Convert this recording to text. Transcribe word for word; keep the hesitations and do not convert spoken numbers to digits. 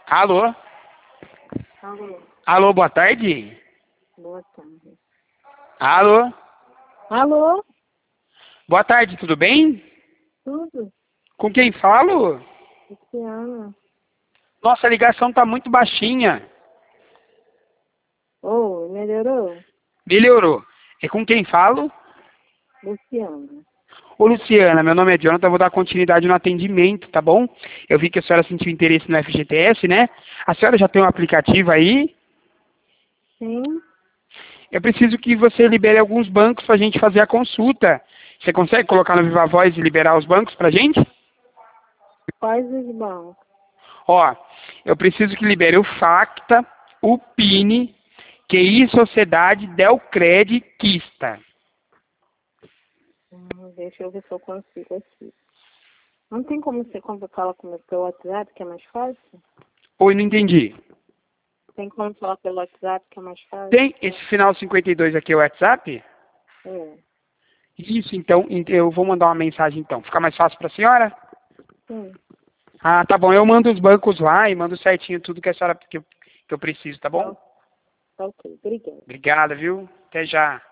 Alô? Alô, Alô, boa tarde? boa tarde. Alô? Alô, Boa tarde, tudo bem? tudo? Com quem falo? Luciana. Nossa, a ligação tá muito baixinha. Ô, melhorou? Melhorou. É com quem falo? Luciana. Ô, Luciana, meu nome é Jonathan, vou dar continuidade no atendimento, tá bom? Eu vi que a senhora sentiu interesse no F G T S, né? A senhora já tem um aplicativo aí? Sim, Eu preciso que você libere alguns bancos pra gente fazer a consulta. Você consegue colocar no Viva Voz e liberar os bancos pra gente? quais os bancos? Ó, eu preciso que libere o Facta, o Pini, Q I Sociedade, Delcred, Quista. Hum, deixa eu ver se eu consigo aqui. Não tem como você falar comigo pelo WhatsApp, que é mais fácil? Oi, não entendi. Tem como falar pelo WhatsApp, que é mais fácil? Tem esse final cinquenta e dois aqui, o WhatsApp? É, Isso, então, ent- eu vou mandar uma mensagem então. Fica mais fácil pra senhora? sim. Ah, tá bom. Eu mando os bancos lá e mando certinho tudo que a senhora que eu, que eu preciso, tá bom? Tá, tá ok, obrigada. Obrigada, viu? Até já.